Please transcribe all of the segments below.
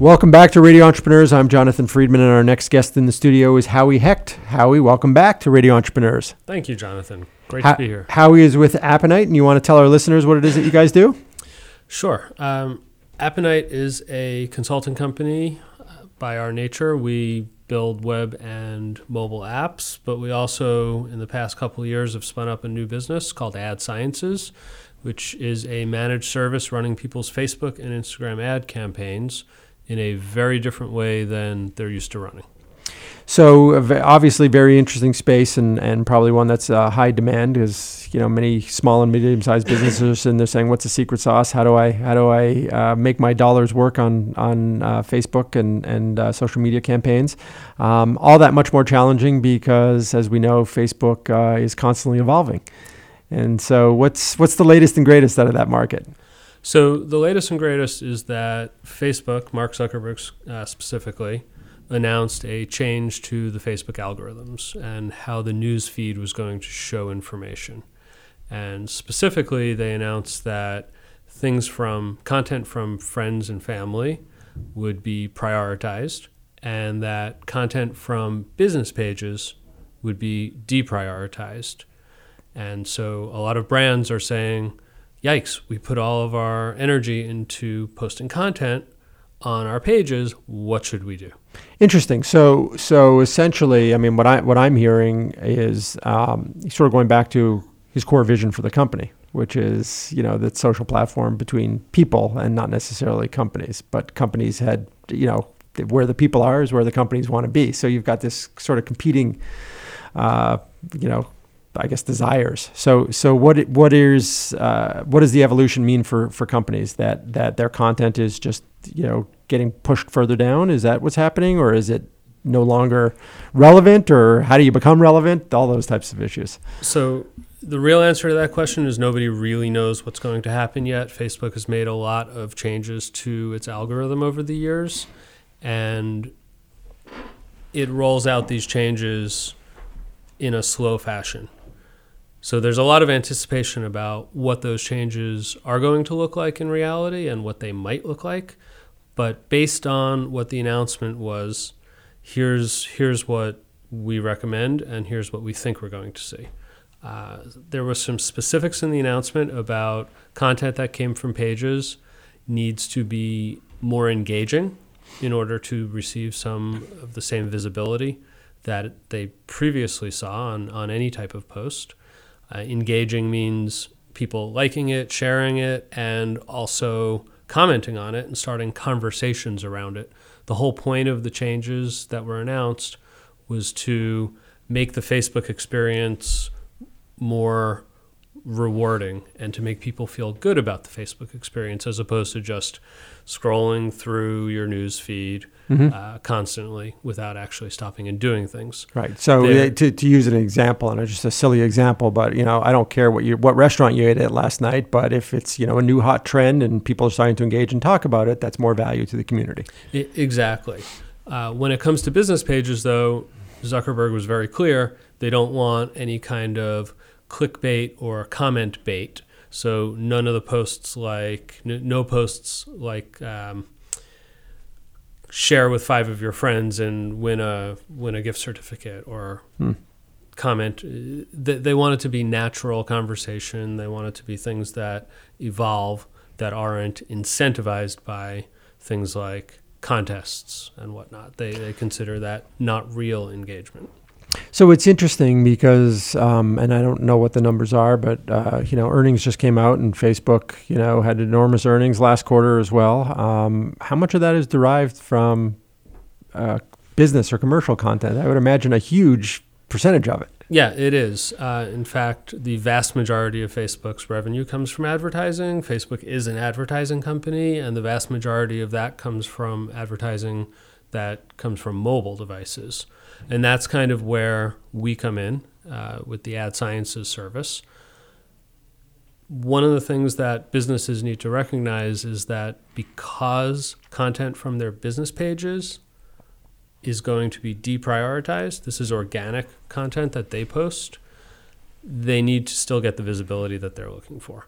Welcome back to Radio Entrepreneurs. I'm Jonathan Friedman, and our next guest in the studio is Howie Hecht. Howie, welcome back to Radio Entrepreneurs. Thank you, Jonathan. Great to be here. Howie is with Apponite, and you want to tell our listeners what it is that you guys do? Sure. Apponite is a consulting company. By our nature, we build web and mobile apps, but we also, in the past couple of years, have spun up a new business called Ad Sciences, which is a managed service running people's Facebook and Instagram ad campaigns in a very different way than they're used to running. So obviously very interesting space and probably one that's high demand because, you know, many small and medium-sized businesses are sitting there saying, what's the secret sauce? How do I make my dollars work on Facebook and social media campaigns? All that much more challenging because, as we know, Facebook is constantly evolving. And so what's the latest and greatest out of that market? So the latest and greatest is that Facebook, Mark Zuckerberg specifically, announced a change to the Facebook algorithms and how the news feed was going to show information. And specifically, they announced that content from friends and family would be prioritized, and that content from business pages would be deprioritized. And so a lot of brands are saying, yikes, we put all of our energy into posting content on our pages. What should we do? Interesting. So essentially, I mean, what I'm hearing is sort of going back to his core vision for the company, which is, you know, that social platform between people and not necessarily companies. But companies had, you know, where the people are is where the companies want to be. So you've got this sort of competing, I guess, desires. So what does the evolution mean for companies that their content is just, you know, getting pushed further down? Is that what's happening, or is it no longer relevant, or how do you become relevant? All those types of issues. So the real answer to that question is nobody really knows what's going to happen yet. Facebook has made a lot of changes to its algorithm over the years, and it rolls out these changes in a slow fashion. So there's a lot of anticipation about what those changes are going to look like in reality and what they might look like. But based on what the announcement was, here's what we recommend and here's what we think we're going to see. There was some specifics in the announcement about content that came from pages needs to be more engaging in order to receive some of the same visibility that they previously saw on any type of post. Engaging means people liking it, sharing it, and also commenting on it and starting conversations around it. The whole point of the changes that were announced was to make the Facebook experience more rewarding and to make people feel good about the Facebook experience as opposed to just scrolling through your news feed constantly without actually stopping and doing things. Right. So to use an example, and just a silly example, but, you know, I don't care what restaurant you ate at last night, but if it's, you know, a new hot trend and people are starting to engage and talk about it, that's more value to the community. Exactly. When it comes to business pages, though, Zuckerberg was very clear. They don't want any kind of clickbait or comment bait. So none of the posts no posts like share with 5 of your friends and win a gift certificate or comment. They want it to be natural conversation. They want it to be things that evolve, that aren't incentivized by things like contests and whatnot. They consider that not real engagement. So it's interesting because, and I don't know what the numbers are, but, earnings just came out and Facebook, had enormous earnings last quarter as well. How much of that is derived from business or commercial content? I would imagine a huge percentage of it. Yeah, it is. In fact, the vast majority of Facebook's revenue comes from advertising. Facebook is an advertising company, and the vast majority of that comes from advertising that comes from mobile devices. And that's kind of where we come in with the Ad Sciences service. One of the things that businesses need to recognize is that because content from their business pages is going to be deprioritized, this is organic content that they post, they need to still get the visibility that they're looking for.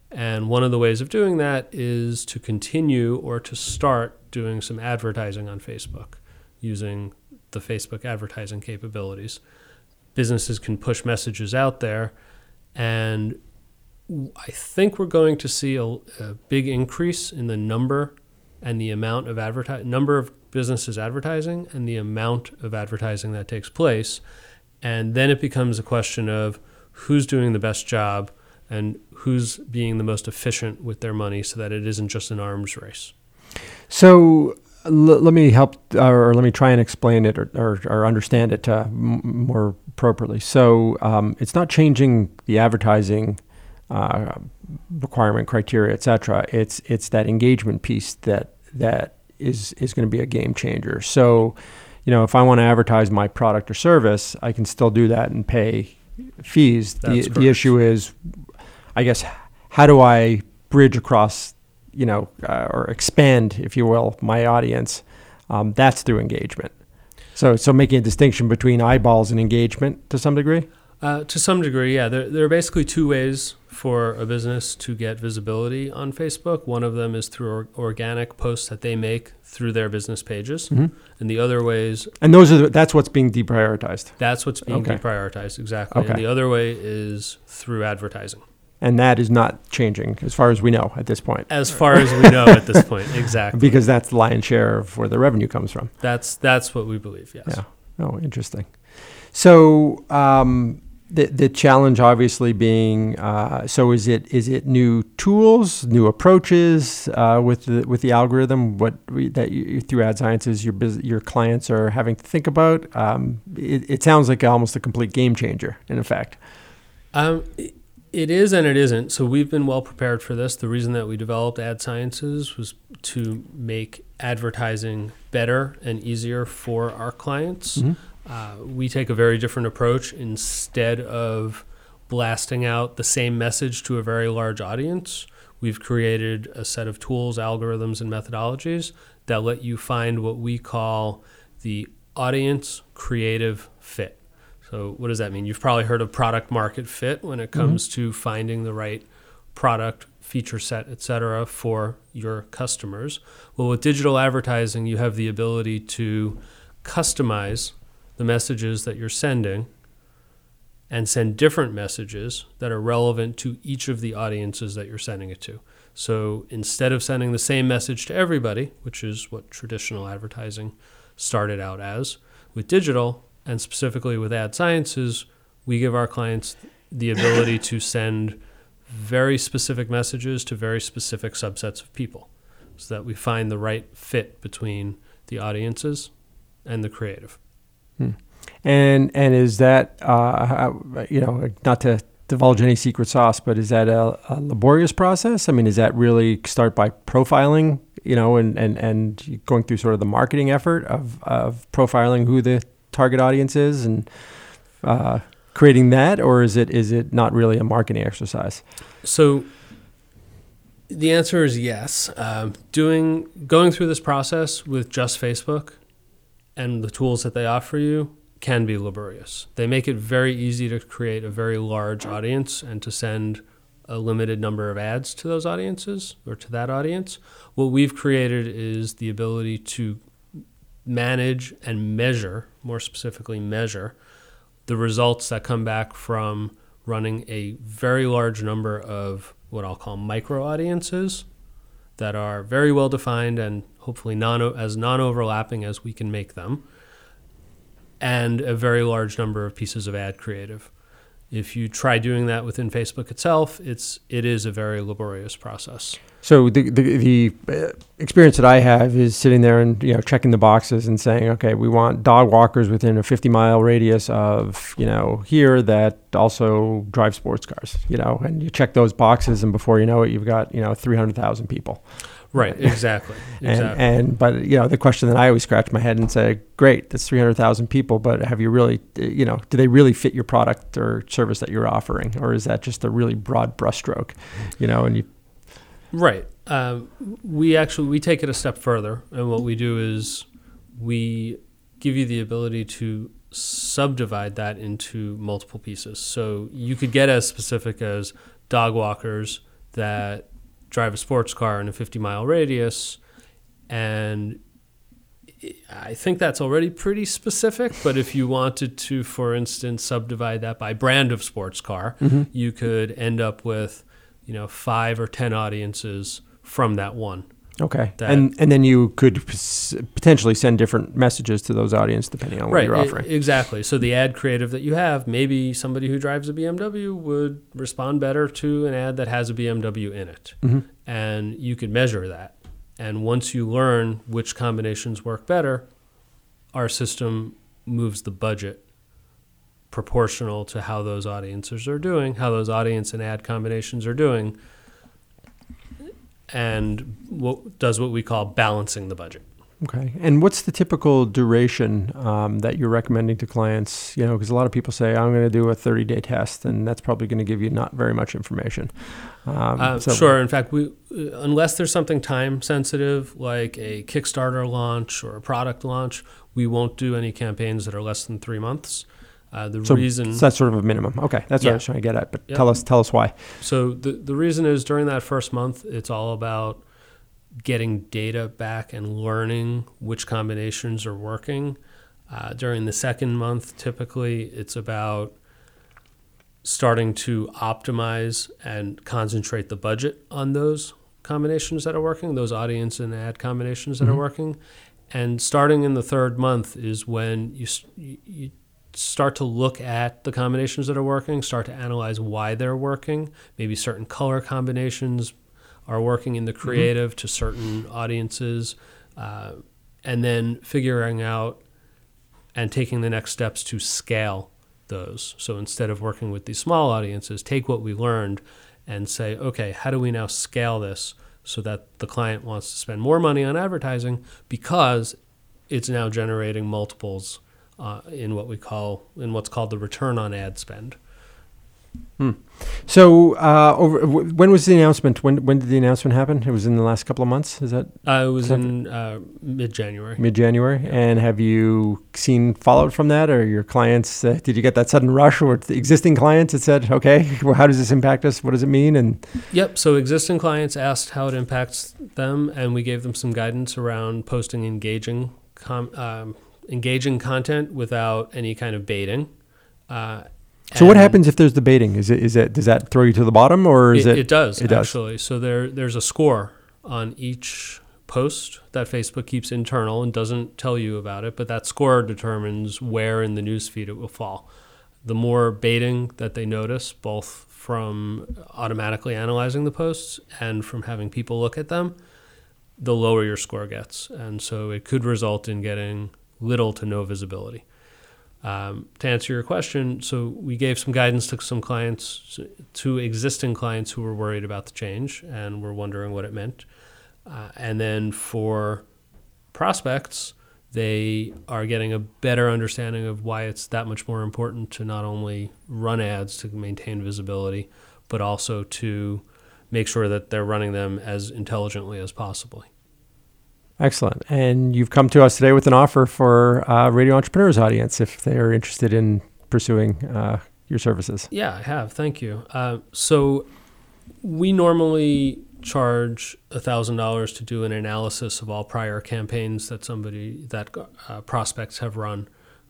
And one of the ways of doing that is to continue or to start doing some advertising on Facebook using the Facebook advertising capabilities. Businesses can push messages out there, and I think we're going to see a big increase in the number and the amount of number of businesses advertising and the amount of advertising that takes place. And then it becomes a question of who's doing the best job and who's being the most efficient with their money so that it isn't just an arms race. So let me help, or let me try and explain it or understand it more appropriately. So it's not changing the advertising requirement criteria, et cetera. It's that engagement piece that is going to be a game changer. So, if I want to advertise my product or service, I can still do that and pay fees. The issue is, I guess, how do I bridge across, or expand, if you will, my audience? That's through engagement. So making a distinction between eyeballs and engagement to some degree? To some degree, yeah. There are basically two ways for a business to get visibility on Facebook. One of them is through organic posts that they make through their business pages. Mm-hmm. And the other ways... And that's what's being deprioritized? That's what's being deprioritized, exactly. Okay. And the other way is through advertising. And that is not changing as far as we know at this point. As far as we know at this point, exactly. Because that's the lion's share of where the revenue comes from. That's what we believe, yes. Yeah. Oh, interesting. So the challenge obviously being, so is it new tools, new approaches with the algorithm? Through Ad Sciences, your clients are having to think about? It sounds like almost a complete game changer, in effect. It is and it isn't. So we've been well prepared for this. The reason that we developed Ad Sciences was to make advertising better and easier for our clients. Mm-hmm. We take a very different approach. Instead of blasting out the same message to a very large audience, we've created a set of tools, algorithms, and methodologies that let you find what we call the audience creative fit. So what does that mean? You've probably heard of product market fit when it comes mm-hmm. to finding the right product, feature set, et cetera, for your customers. Well, with digital advertising, you have the ability to customize the messages that you're sending and send different messages that are relevant to each of the audiences that you're sending it to. So instead of sending the same message to everybody, which is what traditional advertising started out as, with digital, and specifically with Ad Sciences, we give our clients the ability to send very specific messages to very specific subsets of people so that we find the right fit between the audiences and the creative. And is that, not to divulge any secret sauce, but is that a laborious process? I mean, does that really start by profiling, and going through sort of the marketing effort of profiling who the target audience is and creating that, or is it not really a marketing exercise? So the answer is yes. Going through this process with just Facebook and the tools that they offer you can be laborious. They make it very easy to create a very large audience and to send a limited number of ads to those audiences or to that audience. What we've created is the ability to manage and measure, more specifically measure, the results that come back from running a very large number of what I'll call micro audiences that are very well defined and hopefully as non-overlapping as we can make them, and a very large number of pieces of ad creative. If you try doing that within Facebook itself, it is a very laborious process. So the experience that I have is sitting there and checking the boxes and saying, okay, we want dog walkers within a 50-mile radius of here that also drive sports cars, and you check those boxes, and before you know it, you've got 300,000 people. Right, exactly. But the question that I always scratch my head and say, great, that's 300,000 people, but have you really, do they really fit your product or service that you're offering, or is that just a really broad brushstroke, and you. Right. We take it a step further, and what we do is we give you the ability to subdivide that into multiple pieces. So you could get as specific as dog walkers that drive a sports car in a 50-mile radius, and I think that's already pretty specific, but if you wanted to, for instance, subdivide that by brand of sports car, you could end up with, 5 or 10 audiences from that one. Okay. And then you could potentially send different messages to those audiences depending on what you're offering. Exactly. So the ad creative that you have, maybe somebody who drives a BMW would respond better to an ad that has a BMW in it. And you could measure that. And once you learn which combinations work better, our system moves the budget proportional to how those audiences are doing, how those audience and ad combinations are doing, and does what we call balancing the budget. Okay. And what's the typical duration that you're recommending to clients? Because a lot of people say, I'm going to do a 30-day test, and that's probably going to give you not very much information. Sure. In fact, unless there's something time sensitive, like a Kickstarter launch or a product launch, we won't do any campaigns that are less than 3 months. So that's sort of a minimum. Okay, that's what I was trying to get at. But tell us why. So the reason is during that first month, it's all about getting data back and learning which combinations are working. During the second month, typically, it's about starting to optimize and concentrate the budget on those combinations that are working, those audience and ad combinations that are working. And starting in the third month is when you start to look at the combinations that are working, start to analyze why they're working. Maybe certain color combinations are working in the creative to certain audiences, and then figuring out and taking the next steps to scale those. So instead of working with these small audiences, take what we learned and say, okay, how do we now scale this so that the client wants to spend more money on advertising because it's now generating multiples in what's called the return on ad spend. So when was the announcement? When did the announcement happen? It was in the last couple of months? Is that? It was in mid-January. Mid-January. Yeah. And have you seen fallout from that, or your clients? Did you get that sudden rush, or the existing clients that said, "Okay, well, how does this impact us? What does it mean?" And yep. So existing clients asked how it impacts them, and we gave them some guidance around posting engaging content without any kind of baiting. So what happens if there's the baiting? Does that throw you to the bottom, or is it? It does, actually. So there's a score on each post that Facebook keeps internal and doesn't tell you about it, but that score determines where in the newsfeed it will fall. The more baiting that they notice, both from automatically analyzing the posts and from having people look at them, the lower your score gets. And so it could result in getting little to no visibility. To answer your question, so we gave some guidance to some clients, to existing clients who were worried about the change and were wondering what it meant. And then for prospects, they are getting a better understanding of why it's that much more important to not only run ads to maintain visibility, but also to make sure that they're running them as intelligently as possible. Excellent. And you've come to us today with an offer for Radio Entrepreneurs audience if they are interested in pursuing your services. Yeah, I have. Thank you. So we normally charge $1,000 to do an analysis of all prior campaigns that prospects have run.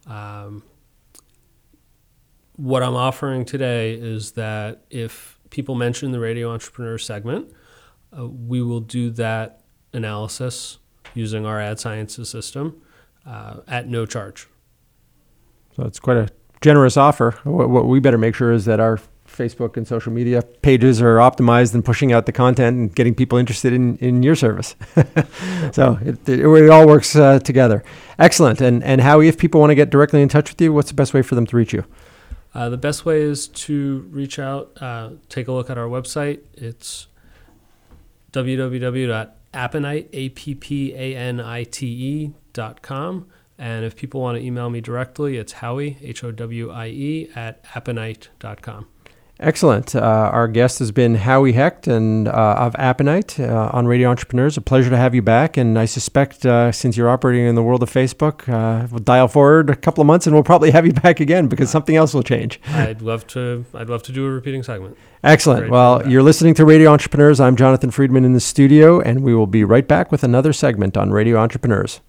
What I'm offering today is that if people mention the Radio Entrepreneur segment, we will do that analysis using our ad sciences system at no charge. So it's quite a generous offer. What we better make sure is that our Facebook and social media pages are optimized and pushing out the content and getting people interested in your service. So it all works together. Excellent. And Howie, if people want to get directly in touch with you, what's the best way for them to reach you? The best way is to reach out, take a look at our website. It's www.appanite.com. And if people want to email me directly, it's Howie, Howie, @appanite.com. Excellent. Our guest has been Howie Hecht and of Apponite on Radio Entrepreneurs. A pleasure to have you back. And I suspect since you're operating in the world of Facebook, we'll dial forward a couple of months and we'll probably have you back again because something else will change. I'd love to do a repeating segment. Excellent. Great. Well, you're listening to Radio Entrepreneurs. I'm Jonathan Friedman in the studio, and we will be right back with another segment on Radio Entrepreneurs.